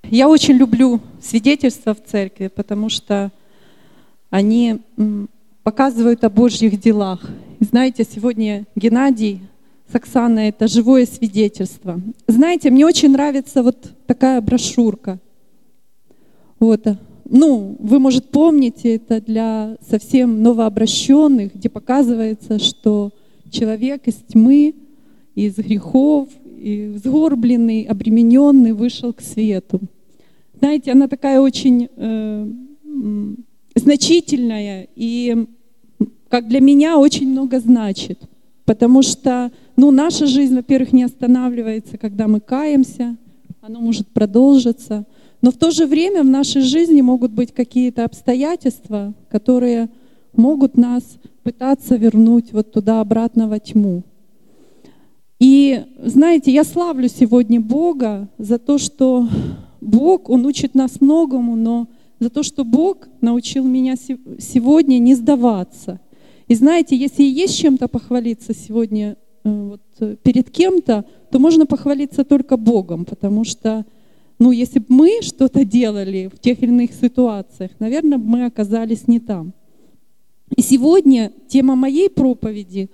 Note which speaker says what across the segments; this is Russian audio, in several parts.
Speaker 1: Я очень люблю свидетельства в церкви, потому что они показывают о Божьих делах. И знаете, сегодня Геннадий с Оксаной — это живое свидетельство. Знаете, мне очень нравится вот такая брошюрка. Вот. Вы, может, помните, это для совсем новообращенных, где показывается, что человек из тьмы, из грехов, и сгорбленный, обремененный вышел к свету. Знаете, она такая очень значительная и, как для меня, очень много значит. Потому что наша жизнь, во-первых, не останавливается, когда мы каемся, она может продолжиться. Но в то же время в нашей жизни могут быть какие-то обстоятельства, которые могут нас пытаться вернуть вот туда обратно во тьму. И знаете, я славлю сегодня Бога за то, что Бог, Он учит нас многому, но за то, что Бог научил меня сегодня не сдаваться. И знаете, если есть чем-то похвалиться сегодня перед кем-то, то можно похвалиться только Богом, потому что, если бы мы что-то делали в тех или иных ситуациях, наверное, мы оказались не там. И сегодня тема моей проповеди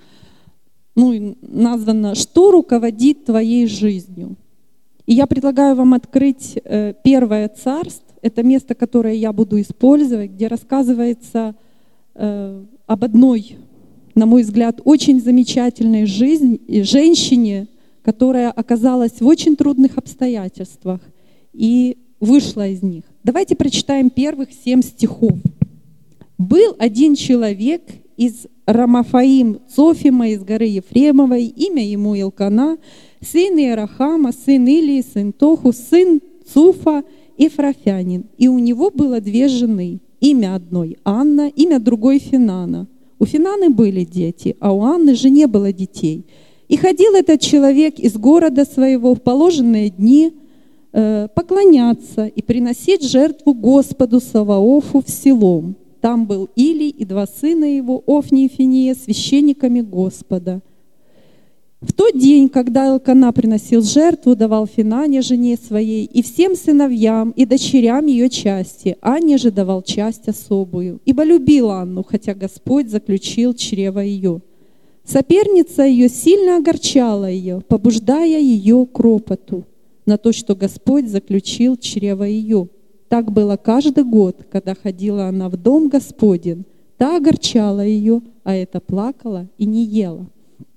Speaker 1: названа «Что руководит твоей жизнью?». И я предлагаю вам открыть Первое Царств. Это место, которое я буду использовать, где рассказывается об одной, на мой взгляд, очень замечательной женщине, которая оказалась в очень трудных обстоятельствах и вышла из них. Давайте прочитаем первых 7 стихов. «Был один человек из Рамафаим Цофима, из горы Ефремовой, имя ему Илкана, сын Иерахама, сын Илии, сын Тоху, сын Цуфа, Ефрафянин. И у него было 2 жены, имя одной Анна, имя другой Финана. У Финаны были дети, а у Анны же не было детей. И ходил этот человек из города своего в положенные дни поклоняться и приносить жертву Господу Саваофу в Силом. Там был Илий и 2 сына его, Офни и Финия, священниками Господа. В тот день, когда Элкана приносил жертву, давал Финане, жене своей, и всем сыновьям, и дочерям ее части, Анне же давал часть особую, ибо любил Анну, хотя Господь заключил чрево ее. Соперница ее сильно огорчала ее, побуждая ее к ропоту на то, что Господь заключил чрево ее. Так было каждый год, когда ходила она в дом Господень, та огорчала ее, а эта плакала и не ела.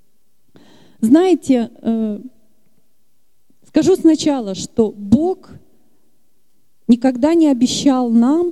Speaker 1: Знаете, скажу сначала, что Бог никогда не обещал нам,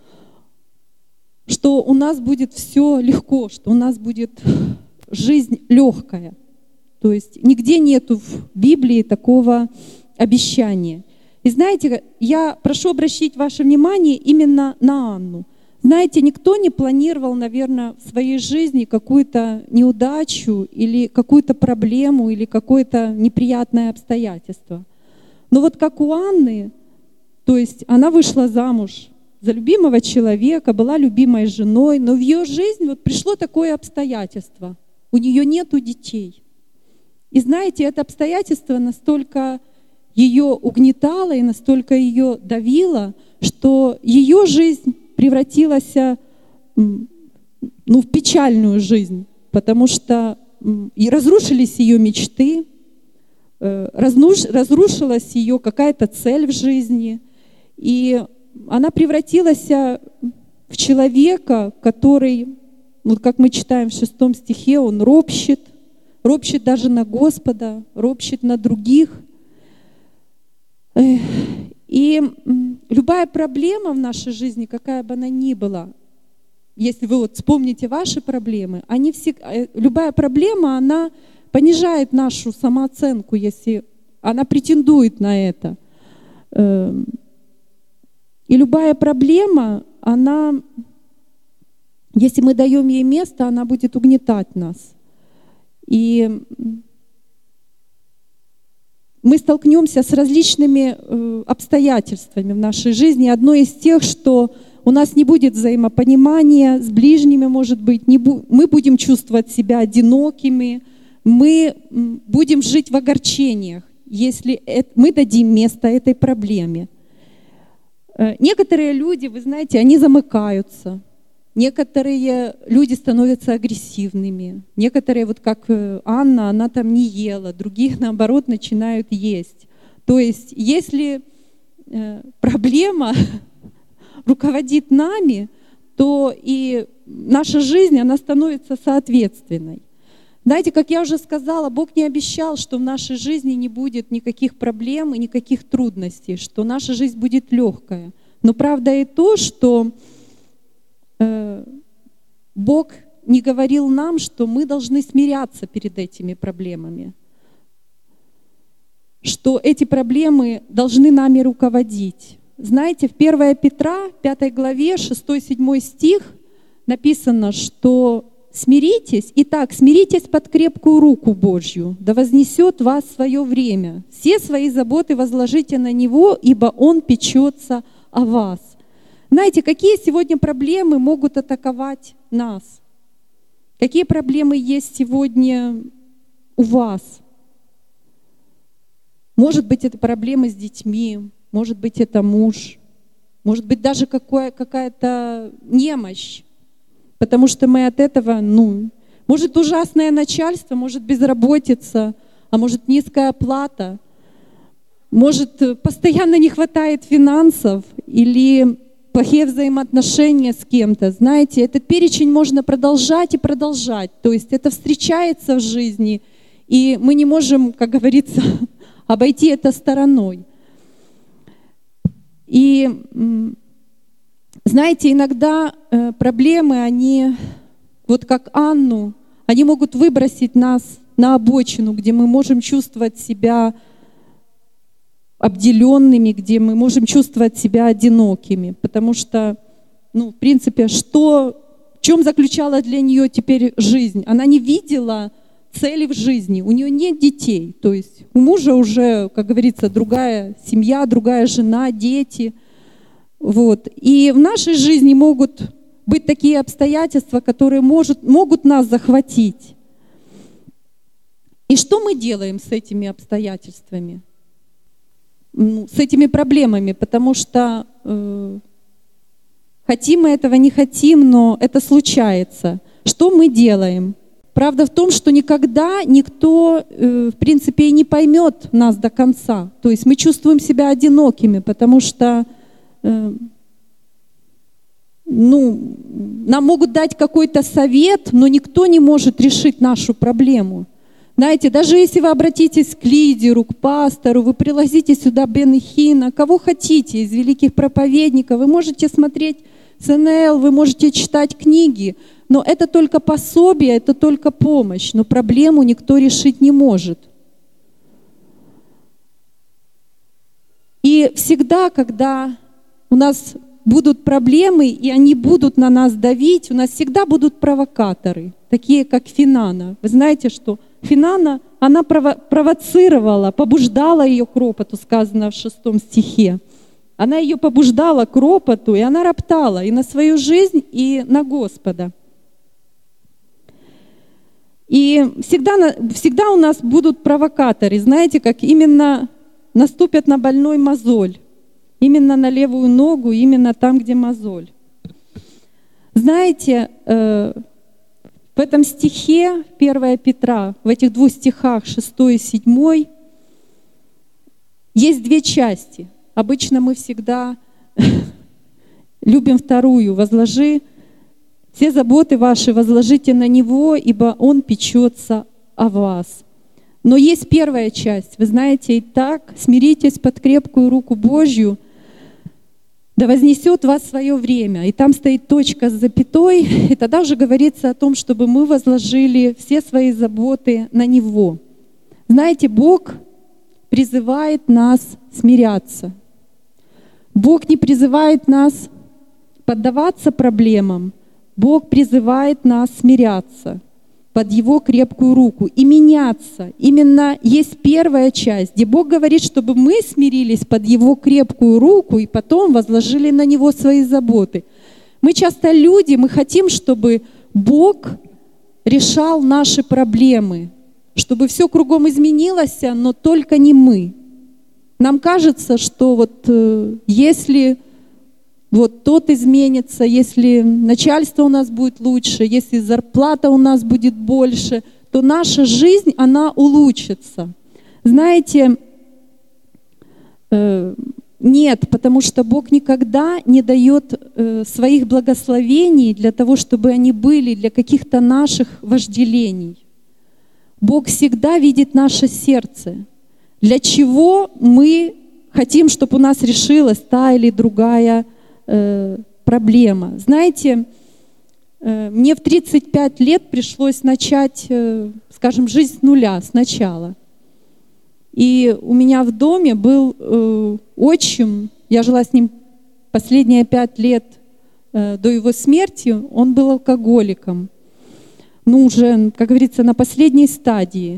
Speaker 1: что у нас будет все легко, что у нас будет жизнь легкая. То есть нигде нету в Библии такого обещания. И знаете, я прошу обратить ваше внимание именно на Анну. Знаете, никто не планировал, наверное, в своей жизни какую-то неудачу или какую-то проблему или какое-то неприятное обстоятельство. Но вот как у Анны, то есть она вышла замуж за любимого человека, была любимой женой, но в ее жизнь пришло такое обстоятельство. У нее нету детей. И знаете, это обстоятельство настолько ее угнетало и настолько ее давило, что ее жизнь превратилась в печальную жизнь, потому что и разрушились ее мечты, разрушилась ее какая-то цель в жизни, и она превратилась в человека, который, как мы читаем в 6 стихе, он ропщет даже на Господа, ропщет на других. И любая проблема в нашей жизни, какая бы она ни была, если вы вспомните ваши проблемы, любая проблема, она понижает нашу самооценку, если она претендует на это. И любая проблема, если мы даем ей место, она будет угнетать нас. И мы столкнемся с различными обстоятельствами в нашей жизни. Одно из тех, что у нас не будет взаимопонимания с ближними, может быть, мы будем чувствовать себя одинокими, мы будем жить в огорчениях, если мы дадим место этой проблеме. Некоторые люди, вы знаете, они замыкаются. Некоторые люди становятся агрессивными. Некоторые, вот как Анна, она там не ела, другие, наоборот, начинают есть. То есть, если проблема руководит нами, то и наша жизнь, она становится соответственной. Знаете, как я уже сказала, Бог не обещал, что в нашей жизни не будет никаких проблем и никаких трудностей, что наша жизнь будет легкая. Но правда и то, что Бог не говорил нам, что мы должны смиряться перед этими проблемами, что эти проблемы должны нами руководить. Знаете, в 1 Петра, 5 главе, 6-7 стих написано, что «Смиритесь, итак, смиритесь под крепкую руку Божью, да вознесет вас свое время. Все свои заботы возложите на Него, ибо Он печется о вас». Знаете, какие сегодня проблемы могут атаковать нас? Какие проблемы есть сегодня у вас? Может быть, это проблемы с детьми, может быть, это муж, может быть, даже какая-то немощь, потому что мы от этого, может, ужасное начальство, может, безработица, а может, низкая оплата, может, постоянно не хватает финансов или плохие взаимоотношения с кем-то. Знаете, этот перечень можно продолжать и продолжать. То есть это встречается в жизни, и мы не можем, как говорится, обойти это стороной. И знаете, иногда проблемы, они, вот как Анну, они могут выбросить нас на обочину, где мы можем чувствовать себя обделенными, где мы можем чувствовать себя одинокими. Потому что, в принципе, в чем заключалась для нее теперь жизнь? Она не видела цели в жизни, у нее нет детей. То есть у мужа уже, как говорится, другая семья, другая жена, дети. Вот. И в нашей жизни могут быть такие обстоятельства, которые могут нас захватить. И что мы делаем с этими обстоятельствами? С этими проблемами, потому что хотим мы этого, не хотим, но это случается. Что мы делаем? Правда в том, что никогда никто, в принципе, и не поймет нас до конца. То есть мы чувствуем себя одинокими, потому что нам могут дать какой-то совет, но никто не может решить нашу проблему. Знаете, даже если вы обратитесь к лидеру, к пастору, вы пригласите сюда Бен Хина, кого хотите из великих проповедников, вы можете смотреть СНЛ, вы можете читать книги, но это только пособие, это только помощь, но проблему никто решить не может. И всегда, когда у нас будут проблемы, и они будут на нас давить, у нас всегда будут провокаторы, такие как Финана. Вы знаете, что Финана, она провоцировала, побуждала ее к ропоту, сказано в 6 стихе. Она ее побуждала к ропоту, и она роптала и на свою жизнь, и на Господа. И всегда у нас будут провокаторы, знаете, как именно наступят на больной мозоль, именно на левую ногу, именно там, где мозоль. Знаете, в этом стихе 1 Петра, в этих 2 стихах, 6 и 7, есть 2 части. Обычно мы всегда любим вторую. «Возложи все заботы ваши, возложите на Него, ибо Он печется о вас». Но есть первая часть. Вы знаете, «Итак, смиритесь под крепкую руку Божью, да вознесет вас свое время». И там стоит точка с запятой, и тогда уже говорится о том, чтобы мы возложили все свои заботы на Него. Знаете, Бог призывает нас смиряться. Бог не призывает нас поддаваться проблемам, Бог призывает нас смиряться под Его крепкую руку и меняться. Именно есть первая часть, где Бог говорит, чтобы мы смирились под Его крепкую руку и потом возложили на Него свои заботы. Мы часто люди, мы хотим, чтобы Бог решал наши проблемы, чтобы все кругом изменилось, но только не мы. Нам кажется, что если вот тот изменится, если начальство у нас будет лучше, если зарплата у нас будет больше, то наша жизнь, она улучшится. Знаете, нет, потому что Бог никогда не дает своих благословений для того, чтобы они были для каких-то наших вожделений. Бог всегда видит наше сердце. Для чего мы хотим, чтобы у нас решилась та или другая проблема. Знаете, мне в 35 лет пришлось начать, скажем, жизнь с нуля, сначала. И у меня в доме был отчим, я жила с ним последние 5 лет до его смерти, он был алкоголиком. Ну, уже, как говорится, на последней стадии.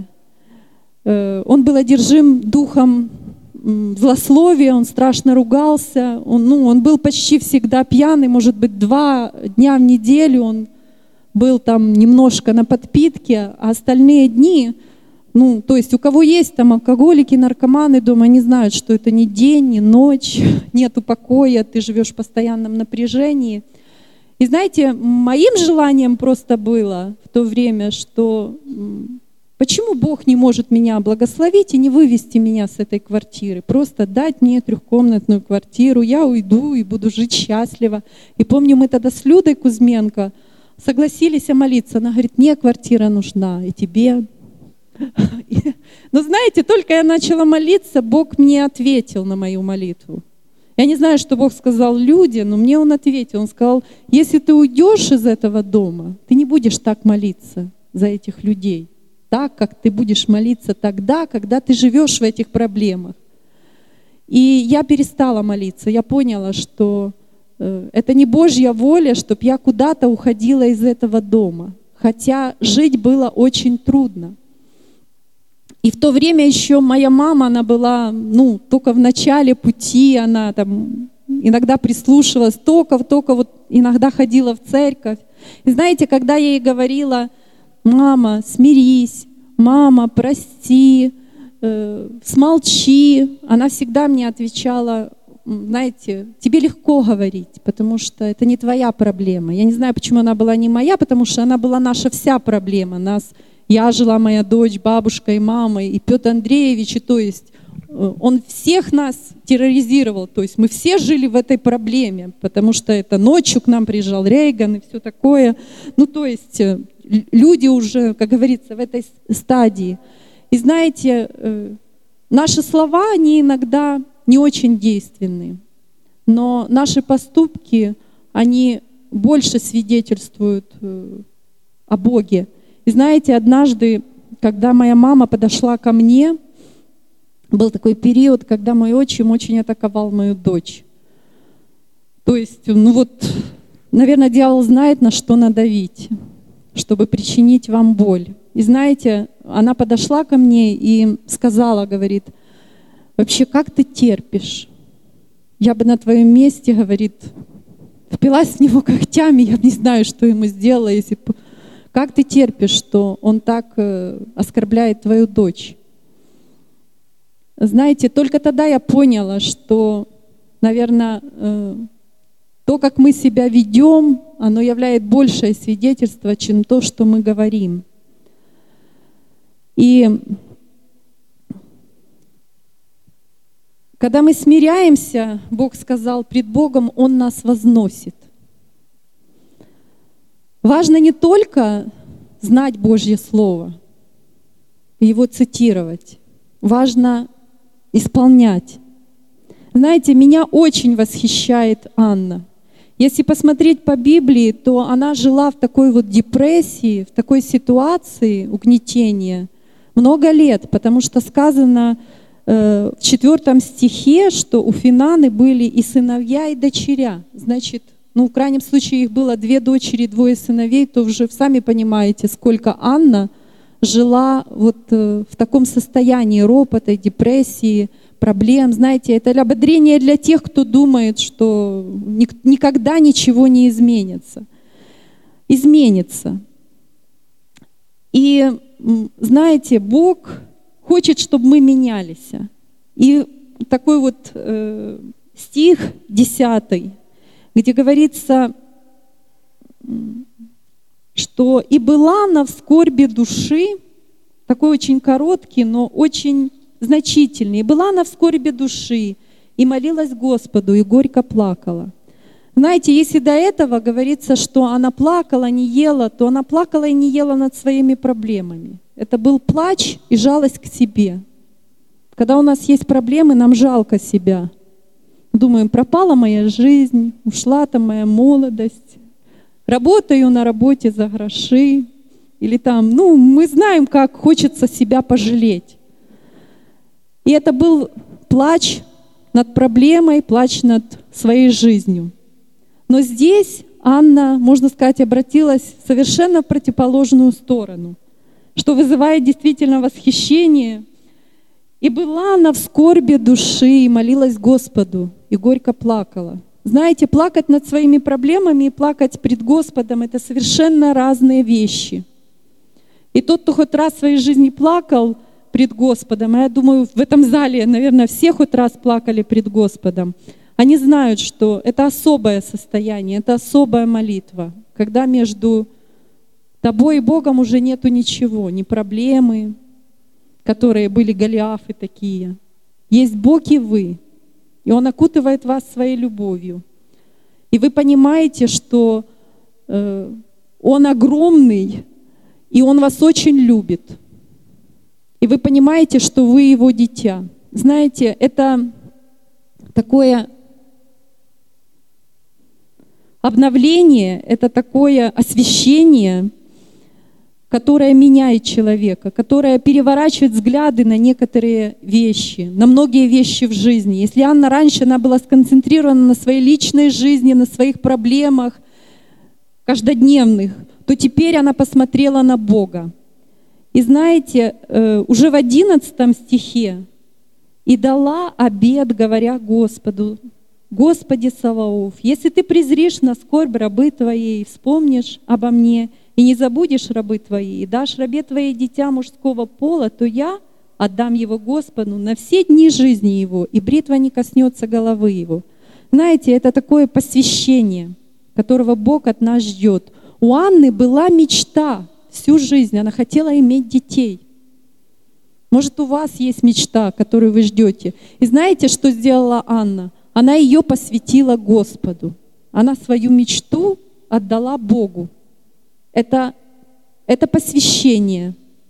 Speaker 1: Он был одержим духом злословия, он страшно ругался, он был почти всегда пьяный, может быть, 2 дня в неделю он был там немножко на подпитке, а остальные дни, то есть у кого есть там алкоголики, наркоманы дома, они знают, что это не день, не ночь, нету покоя, ты живешь в постоянном напряжении. И знаете, моим желанием просто было в то время, что почему Бог не может меня благословить и не вывести меня с этой квартиры? Просто дать мне 3-комнатную квартиру, я уйду и буду жить счастливо. И помню, мы тогда с Людой Кузьменко согласились молиться. Она говорит, мне квартира нужна, и тебе. Но знаете, только я начала молиться, Бог мне ответил на мою молитву. Я не знаю, что Бог сказал Люде, но мне Он ответил. Он сказал, если ты уйдешь из этого дома, ты не будешь так молиться за этих людей. Так, как ты будешь молиться тогда, когда ты живешь в этих проблемах. И я перестала молиться. Я поняла, что это не Божья воля, чтобы я куда-то уходила из этого дома. Хотя жить было очень трудно. И в то время еще моя мама, она была, только в начале пути, она там иногда прислушивалась, только вот иногда ходила в церковь. И знаете, когда я ей говорила, мама, смирись, мама, прости, смолчи. Она всегда мне отвечала, знаете, тебе легко говорить, потому что это не твоя проблема. Я не знаю, почему она была не моя, потому что она была наша вся проблема. Я жила, моя дочь, бабушка и мама, и Петр Андреевич, и то есть он всех нас терроризировал, то есть мы все жили в этой проблеме, потому что это ночью к нам приезжал Рейган и все такое. То есть люди уже, как говорится, в этой стадии. И знаете, наши слова, они иногда не очень действенны, но наши поступки, они больше свидетельствуют о Боге. И знаете, однажды, когда моя мама подошла ко мне, был такой период, когда мой отчим очень атаковал мою дочь. То есть, наверное, дьявол знает, на что надавить, чтобы причинить вам боль. И знаете, она подошла ко мне и сказала, говорит, вообще, как ты терпишь? Я бы на твоем месте, говорит, впилась в него когтями, я не знаю, что ему сделала, если бы... Как ты терпишь, что он так оскорбляет твою дочь? Знаете, только тогда я поняла, что, наверное, то, как мы себя ведем, оно является большее свидетельство, чем то, что мы говорим. И когда мы смиряемся, Бог сказал, пред Богом Он нас возносит. Важно не только знать Божье Слово, его цитировать. Важно исполнять. Знаете, меня очень восхищает Анна. Если посмотреть по Библии, то она жила в такой депрессии, в такой ситуации угнетения много лет, потому что сказано в 4 стихе, что у Финаны были и сыновья, и дочеря. Значит, в крайнем случае их было 2 дочери, 2 сыновей, то уже сами понимаете, сколько Анна жила в таком состоянии ропота, депрессии, проблем. Знаете, это ободрение для тех, кто думает, что никогда ничего не изменится. Изменится. И знаете, Бог хочет, чтобы мы менялись. И такой стих 10. где говорится, что «и была она в скорби души», такой очень короткий, но очень значительный. «И была она в скорби души, и молилась Господу, и горько плакала». Знаете, если до этого говорится, что она плакала, не ела, то она плакала и не ела над своими проблемами. Это был плач и жалость к себе. Когда у нас есть проблемы, нам жалко себя. Думаем, пропала моя жизнь, ушла там моя молодость, работаю на работе за гроши, или там, мы знаем, как хочется себя пожалеть. И это был плач над проблемой, плач над своей жизнью. Но здесь Анна, можно сказать, обратилась в совершенно противоположную сторону, что вызывает действительно восхищение. «И была она в скорби души, и молилась Господу, и горько плакала». Знаете, плакать над своими проблемами и плакать пред Господом — это совершенно разные вещи. И тот, кто хоть раз в своей жизни плакал пред Господом, а я думаю, в этом зале, наверное, все хоть раз плакали пред Господом, они знают, что это особое состояние, это особая молитва, когда между тобой и Богом уже нету ничего, ни проблемы, которые были Голиафы такие. Есть Бог и вы, и Он окутывает вас своей любовью. И вы понимаете, что Он огромный, и Он вас очень любит. И вы понимаете, что вы Его дитя. Знаете, это такое обновление, это такое освящение, которое меняет человека, которое переворачивает взгляды на некоторые вещи, на многие вещи в жизни. Если Анна раньше, она была сконцентрирована на своей личной жизни, на своих проблемах каждодневных, то теперь она посмотрела на Бога. И знаете, уже в 11 стихе «И дала обет, говоря Господу, Господи Саваоф, если ты презришь на скорбь рабы твоей, вспомнишь обо мне, и не забудешь рабы твои, и дашь рабе твоей дитя мужского пола, то я отдам его Господу на все дни жизни его, и бритва не коснется головы его». Знаете, это такое посвящение, которого Бог от нас ждет. У Анны была мечта всю жизнь, она хотела иметь детей. Может, у вас есть мечта, которую вы ждете. И знаете, что сделала Анна? Она ее посвятила Господу. Она свою мечту отдала Богу. Это посвящение.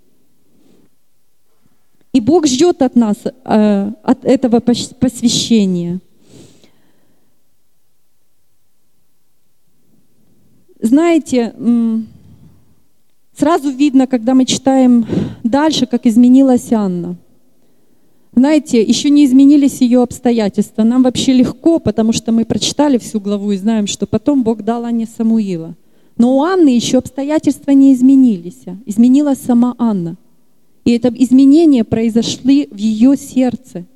Speaker 1: И Бог ждет от нас от этого посвящения. Знаете, сразу видно, когда мы читаем дальше, как изменилась Анна. Знаете, еще не изменились ее обстоятельства. Нам вообще легко, потому что мы прочитали всю главу и знаем, что потом Бог дал Анне Самуила. Но у Анны еще обстоятельства не изменились. Изменилась сама Анна. И это изменения произошли в ее сердце.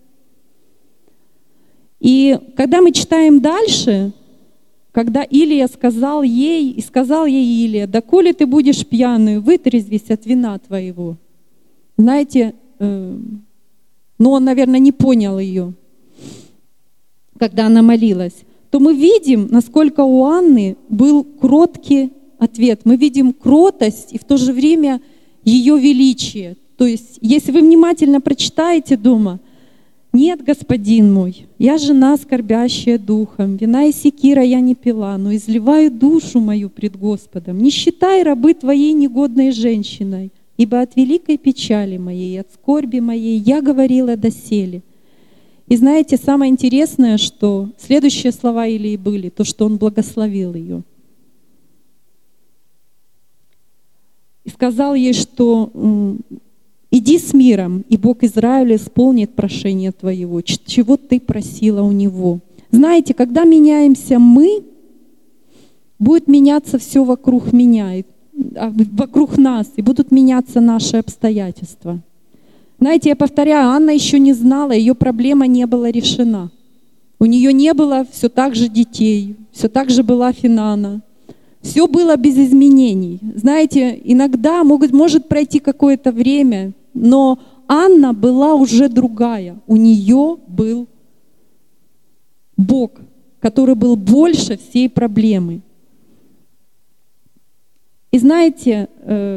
Speaker 1: И когда мы читаем дальше, когда Илия сказал ей, и сказал ей Илия: «Доколе ты будешь пьяную, вытрезвись от вина твоего». Знаете, но он, наверное, не понял ее, когда она молилась, то мы видим, насколько у Анны был кроткий ответ. Мы видим кротость и в то же время ее величие. То есть, если вы внимательно прочитаете дома: «Нет, господин мой, я жена, скорбящая духом, вина и секира я не пила, но изливаю душу мою пред Господом. Не считай рабы твоей негодной женщиной, ибо от великой печали моей, от скорби моей я говорила доселе». И знаете, самое интересное, что следующие слова Илии были, то, что он благословил ее. И сказал ей, что «Иди с миром, и Бог Израиля исполнит прошение твоего, чего ты просила у Него». Знаете, когда меняемся мы, будет меняться все вокруг меня, вокруг нас, и будут меняться наши обстоятельства. Знаете, я повторяю, Анна еще не знала, ее проблема не была решена. У нее не было все так же детей, все так же была Финана. Все было без изменений. Знаете, иногда может пройти какое-то время, но Анна была уже другая. У нее был Бог. который был больше всей проблемы. И знаете,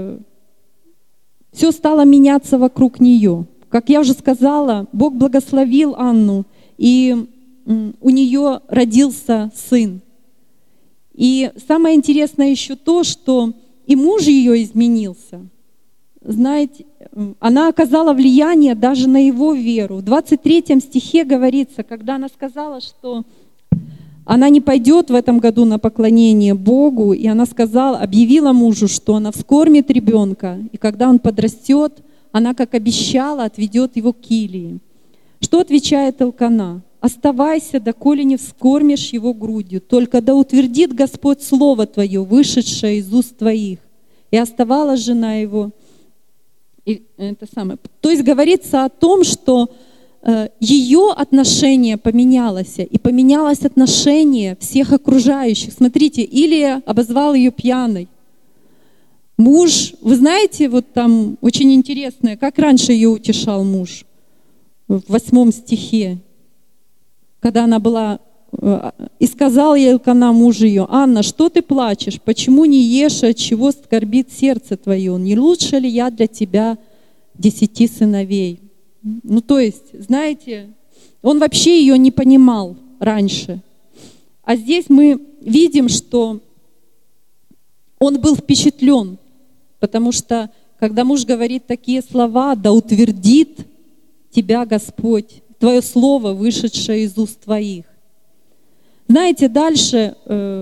Speaker 1: все стало меняться вокруг нее. Как я уже сказала, Бог благословил Анну, и у нее родился сын. И самое интересное еще то, что и муж ее изменился. Знаете, она оказала влияние даже на его веру. В 23 стихе говорится, когда она сказала, что она не пойдет в этом году на поклонение Богу, и она сказала, объявила мужу, что она вскормит ребенка, и когда он подрастет, она, как обещала, отведет его к Килии. Что отвечает Элкана? «Оставайся, доколе не вскормишь его грудью, только да утвердит Господь слово твое, вышедшее из уст твоих». И оставалась жена его. И это самое. То есть говорится о том, что ее отношение поменялось, и поменялось отношение всех окружающих. Смотрите, Илия обозвал ее пьяной. Муж, вы знаете, вот там очень интересное, как раньше ее утешал муж в 8 стихе, когда она была, и сказал ей Элкана, муж ее: «Анна, что ты плачешь? Почему не ешь, от чего скорбит сердце твое? Не лучше ли я для тебя 10 сыновей?» Ну, то есть, знаете, он вообще ее не понимал раньше. А здесь мы видим, что он был впечатлен, потому что, когда муж говорит такие слова: «Да утвердит тебя Господь, твое слово, вышедшее из уст твоих». Знаете, дальше,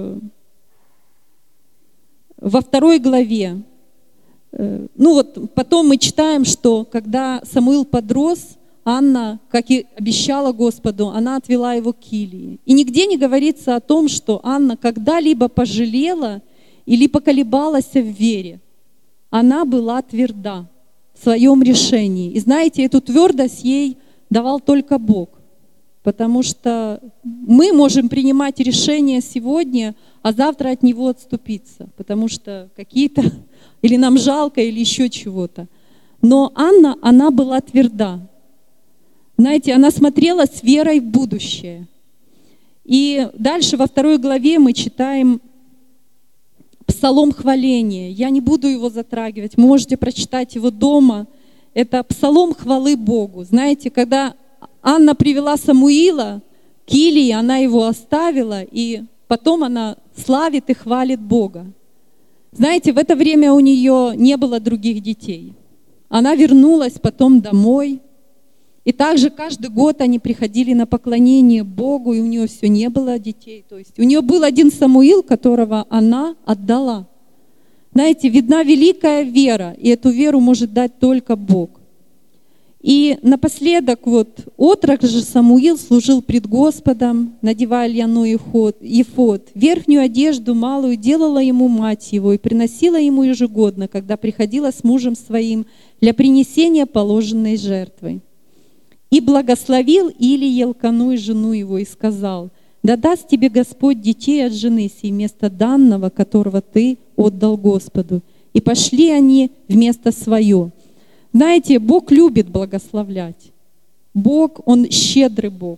Speaker 1: во 2 главе, ну вот потом мы читаем, что когда Самуил подрос, Анна, как и обещала Господу, она отвела его к Килии. И нигде не говорится о том, что Анна когда-либо пожалела или поколебалась в вере. Она была тверда в своем решении. И знаете, эту твердость ей давал только Бог. Потому что мы можем принимать решения сегодня, а завтра от него отступиться. Потому что какие-то... Или нам жалко, или еще чего-то. Но Анна, она была тверда. Знаете, она смотрела с верой в будущее. И дальше во 2 главе мы читаем Псалом хваления. Я не буду его затрагивать, можете прочитать его дома. Это Псалом хвалы Богу. Знаете, когда Анна привела Самуила к Илии, она его оставила, и потом она славит и хвалит Бога. Знаете, в это время у нее не было других детей. Она вернулась потом домой. И также каждый год они приходили на поклонение Богу, и у нее все не было детей. То есть у нее был один Самуил, которого она отдала. Знаете, видна великая вера, и эту веру может дать только Бог. И напоследок, вот, отрок же Самуил служил пред Господом, надевая льняной ефод. Верхнюю одежду малую делала ему мать его и приносила ему ежегодно, когда приходила с мужем своим для принесения положенной жертвы. И благословил Илия Элкану и жену его и сказал: «Да даст тебе Господь детей от жены сей вместо данного, которого ты отдал Господу». И пошли они вместо свое. Знаете, Бог любит благословлять. Бог, Он щедрый Бог.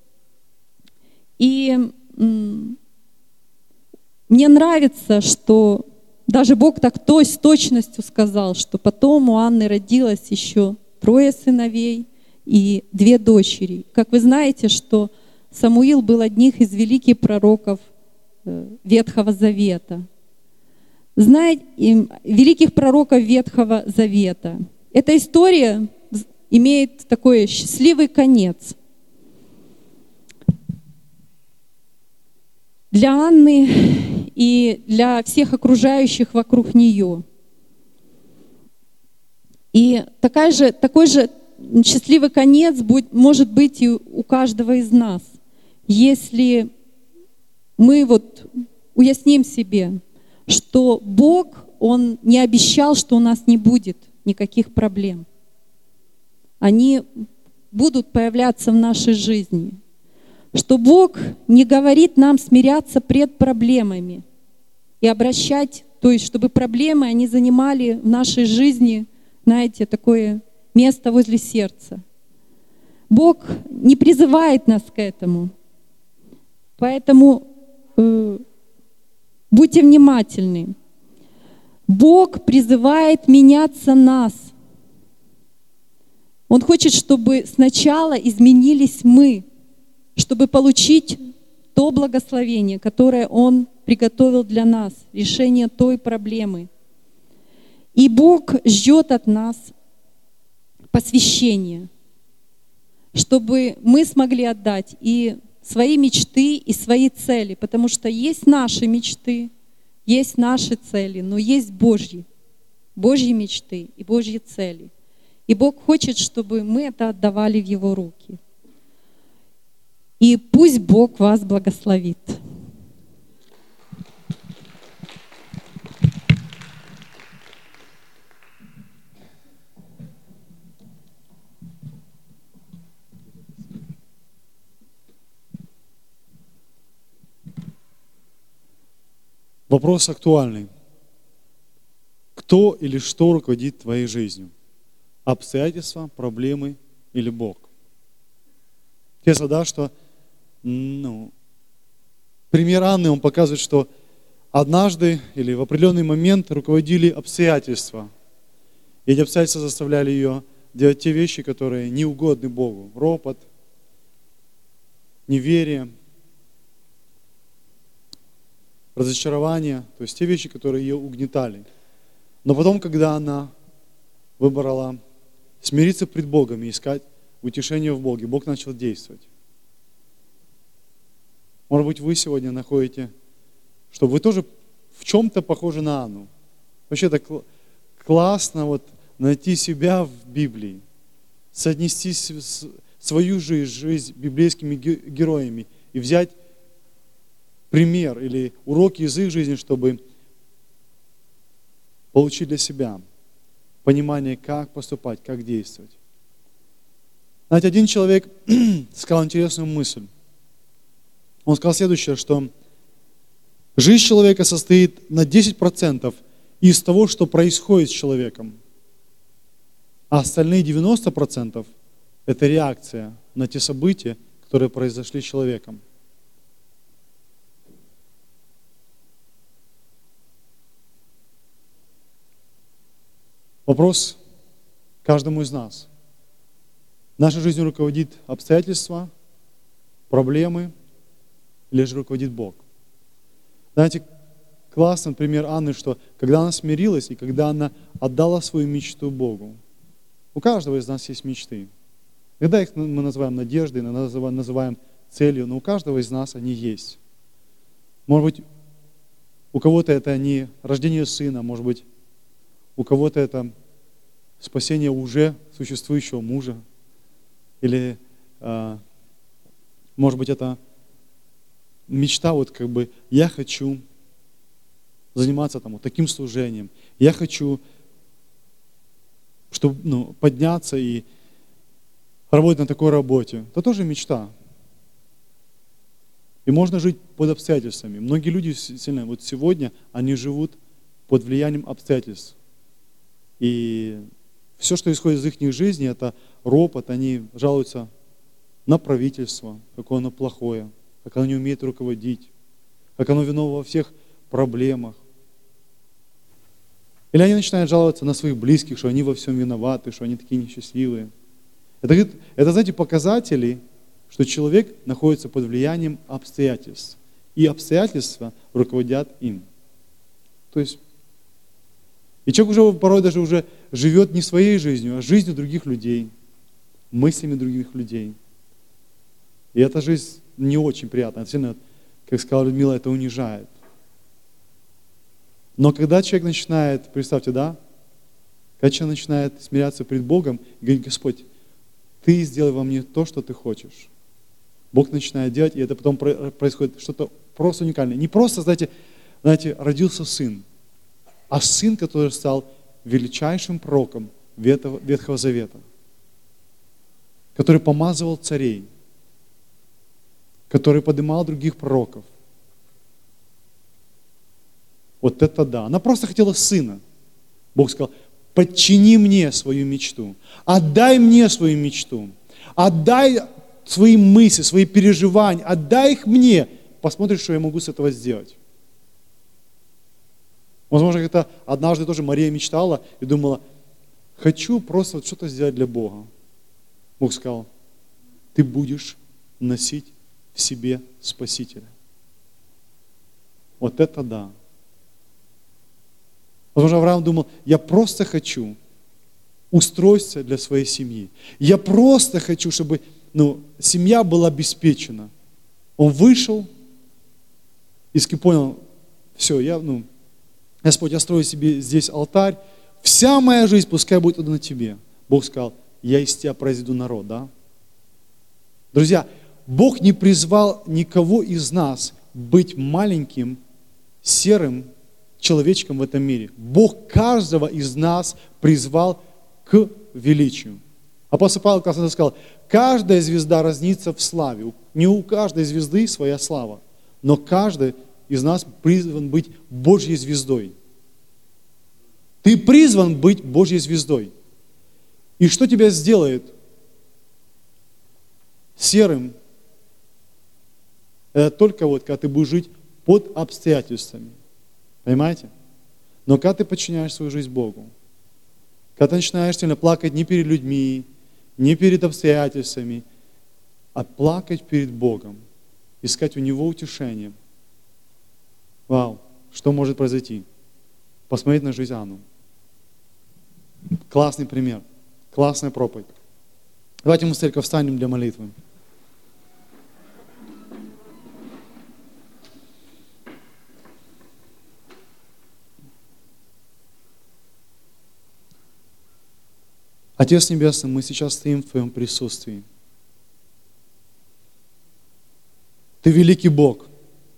Speaker 1: И мне нравится, что даже Бог так с точностью сказал, что потом у Анны родилось еще 3 сыновей и 2 дочери. Как вы знаете, что Самуил был одним из великих пророков Ветхого Завета. Знаете, великих пророков Ветхого Завета. Эта история имеет такой счастливый конец. Для Анны и для всех окружающих вокруг нее. И такой же счастливый конец может быть и у каждого из нас, если мы вот уясним себе, что Бог, Он не обещал, что у нас не будет никаких проблем. Они будут появляться в нашей жизни. Что Бог не говорит нам смиряться пред проблемами и обращать, то есть чтобы проблемы, они занимали в нашей жизни, знаете, такое место возле сердца. Бог не призывает нас к этому. Поэтому будьте внимательны. Бог призывает меняться нас. Он хочет, чтобы сначала изменились мы, чтобы получить то благословение, которое Он приготовил для нас, решение той проблемы. И Бог ждет от нас посвящения, чтобы мы смогли отдать и свои мечты, и свои цели, потому что есть наши мечты, есть наши цели, но есть Божьи мечты и Божьи цели. И Бог хочет, чтобы мы это отдавали в Его руки. И пусть Бог вас благословит.
Speaker 2: Вопрос актуальный. Кто или что руководит твоей жизнью? Обстоятельства, проблемы или Бог? Интересно, да, что пример Анны, он показывает, что однажды или в определенный момент руководили обстоятельства. И эти обстоятельства заставляли ее делать те вещи, которые не угодны Богу. Ропот, неверие, разочарование, то есть те вещи, которые ее угнетали. Но потом, когда она выбрала смириться пред Богом и искать утешение в Боге, Бог начал действовать. Может быть, вы сегодня находите, что вы тоже в чем-то похожи на Анну. Вообще так классно вот найти себя в Библии, соотнести свою жизнь библейскими героями и взять пример или уроки из их жизни, чтобы получить для себя понимание, как поступать, как действовать. Знаете, один человек сказал интересную мысль. Он сказал следующее, что жизнь человека состоит на 10% из того, что происходит с человеком, а остальные 90% это реакция на те события, которые произошли с человеком. Вопрос каждому из нас. Нашей жизнью руководит обстоятельства, проблемы, или же руководит Бог? Знаете, классный пример Анны, что когда она смирилась и когда она отдала свою мечту Богу, у каждого из нас есть мечты. Иногда их мы называем надеждой, иногда называем целью, но у каждого из нас они есть. Может быть, у кого-то это не рождение сына, может быть, у кого-то это спасение уже существующего мужа, или, может быть, это мечта, вот как бы, я хочу заниматься там, вот таким служением, я хочу, чтобы подняться и работать на такой работе. Это тоже мечта. И можно жить под обстоятельствами. Многие люди сильно, вот сегодня, они живут под влиянием обстоятельств. И все, что исходит из их жизни, это ропот, они жалуются на правительство, какое оно плохое, как оно не умеет руководить, как оно виновато во всех проблемах. Или они начинают жаловаться на своих близких, что они во всем виноваты, что они такие несчастливые. Это, знаете, показатели, что человек находится под влиянием обстоятельств. И обстоятельства руководят им. То есть, и человек уже порой даже уже живет не своей жизнью, а жизнью других людей, мыслями других людей. И эта жизнь не очень приятная. Это сильно, как сказала Людмила, это унижает. Но когда человек начинает, представьте, да, когда человек начинает смиряться пред Богом и говорить: Господь, Ты сделай во мне то, что Ты хочешь. Бог начинает делать, и это потом происходит что-то просто уникальное. Не просто, знаете, родился сын, а сын, который стал величайшим пророком Ветхого Завета, который помазывал царей, который поднимал других пророков. Вот это да. Она просто хотела сына. Бог сказал: подчини мне свою мечту, отдай мне свою мечту, отдай свои мысли, свои переживания, отдай их мне, посмотрим, что я могу с этого сделать. Возможно, это однажды тоже Мария мечтала и думала, хочу просто вот что-то сделать для Бога. Бог сказал, ты будешь носить в себе Спасителя. Вот это да. Возможно, Авраам думал, я просто хочу устройство для своей семьи. Я просто хочу, чтобы семья была обеспечена. Он вышел и понял, все, Господь, я строю себе здесь алтарь, вся моя жизнь пускай будет отдана тебе. Бог сказал, я из тебя произведу народ, да? Друзья, Бог не призвал никого из нас быть маленьким, серым человечком в этом мире. Бог каждого из нас призвал к величию. Апостол Павел как-то сказал, каждая звезда разнится в славе. Не у каждой звезды своя слава, но каждый из нас призван быть Божьей звездой. Ты призван быть Божьей звездой. И что тебя сделает серым? Это только когда ты будешь жить под обстоятельствами. Понимаете? Но когда ты подчиняешь свою жизнь Богу, когда ты начинаешь сильно плакать не перед людьми, не перед обстоятельствами, а плакать перед Богом, искать у Него утешение. Вау, что может произойти? Посмотреть на жизнь Анну. Классный пример, классная проповедь. Давайте мы в церковь встанем для молитвы. Отец Небесный, мы сейчас стоим в Твоем присутствии. Ты великий Бог.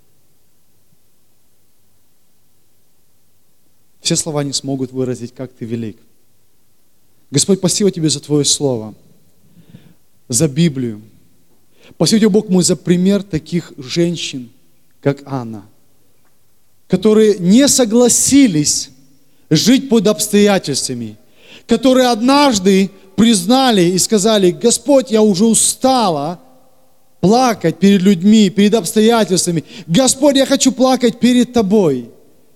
Speaker 2: Все слова не смогут выразить, как Ты велик. Господь, спасибо Тебе за Твое Слово, за Библию. Спасибо Тебе, Бог мой, за пример таких женщин, как Анна, которые не согласились жить под обстоятельствами, которые однажды признали и сказали, Господь, я уже устала плакать перед людьми, перед обстоятельствами. Господь, я хочу плакать перед Тобой.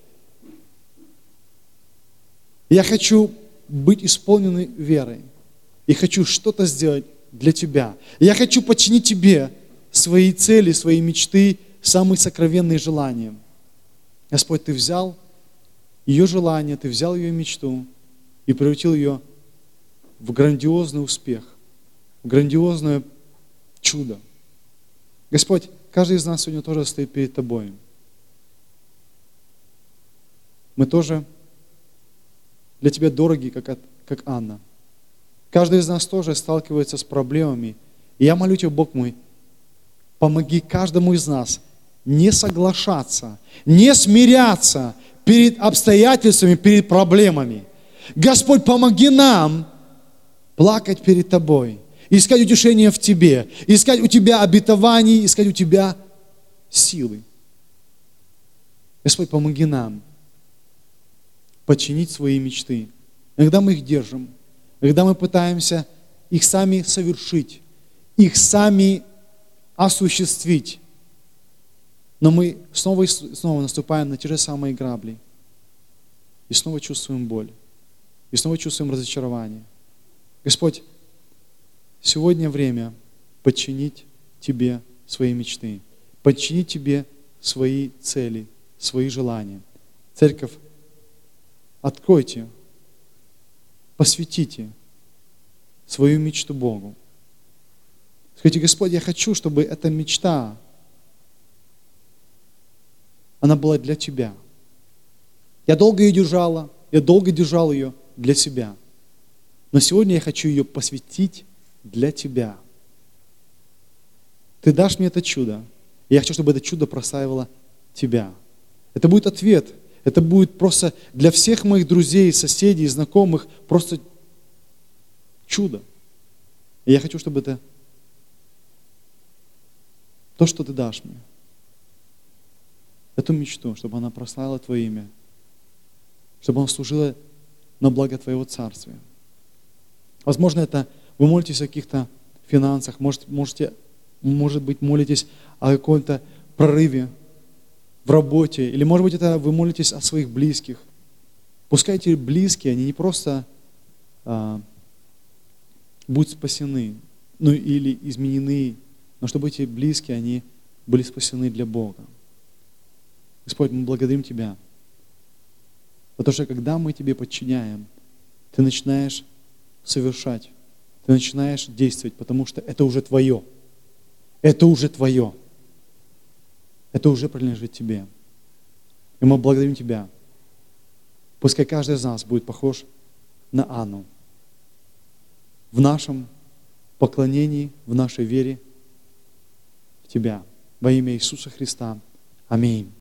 Speaker 2: Я хочу быть исполненной верой. И хочу что-то сделать для Тебя. Я хочу подчинить Тебе свои цели, свои мечты, самые сокровенные желания. Господь, Ты взял ее желание, Ты взял ее мечту и превратил ее в грандиозный успех, в грандиозное чудо. Господь, каждый из нас сегодня тоже стоит перед Тобой. Мы тоже для Тебя дороги, как Анна. Каждый из нас тоже сталкивается с проблемами. И я молю Тебя, Бог мой, помоги каждому из нас не соглашаться, не смиряться перед обстоятельствами, перед проблемами. Господь, помоги нам плакать перед Тобой, искать утешение в Тебе, искать у Тебя обетований, искать у Тебя силы. Господь, помоги нам подчинить свои мечты. Иногда мы их держим, иногда мы пытаемся их сами совершить, их сами осуществить. Но мы снова и снова наступаем на те же самые грабли. И снова чувствуем боль. И снова чувствуем разочарование. Господь, сегодня время подчинить Тебе свои мечты, подчинить Тебе свои цели, свои желания. Церковь, откройте, посвятите свою мечту Богу. Скажите, Господь, я хочу, чтобы эта мечта, она была для Тебя. Я долго ее держала, я долго держал ее для себя. Но сегодня я хочу ее посвятить для Тебя. Ты дашь мне это чудо, и я хочу, чтобы это чудо прославило Тебя. Это будет ответ. Это будет просто для всех моих друзей, соседей, знакомых просто чудо. И я хочу, чтобы это то, что Ты дашь мне, эту мечту, чтобы она прославила Твое имя, чтобы она служила на благо Твоего Царствия. Возможно, это вы молитесь о каких-то финансах, может быть, молитесь о каком-то прорыве, в работе, или, может быть, это вы молитесь о своих близких. Пускай эти близкие, они не просто будут спасены, ну или изменены, но чтобы эти близкие, они были спасены для Бога. Господь, мы благодарим Тебя, потому что когда мы Тебе подчиняем, Ты начинаешь совершать, Ты начинаешь действовать, потому что это уже Твое. Это уже Твое. Это уже принадлежит Тебе. И мы благодарим Тебя. Пускай каждый из нас будет похож на Анну в нашем поклонении, в нашей вере в Тебя. Во имя Иисуса Христа. Аминь.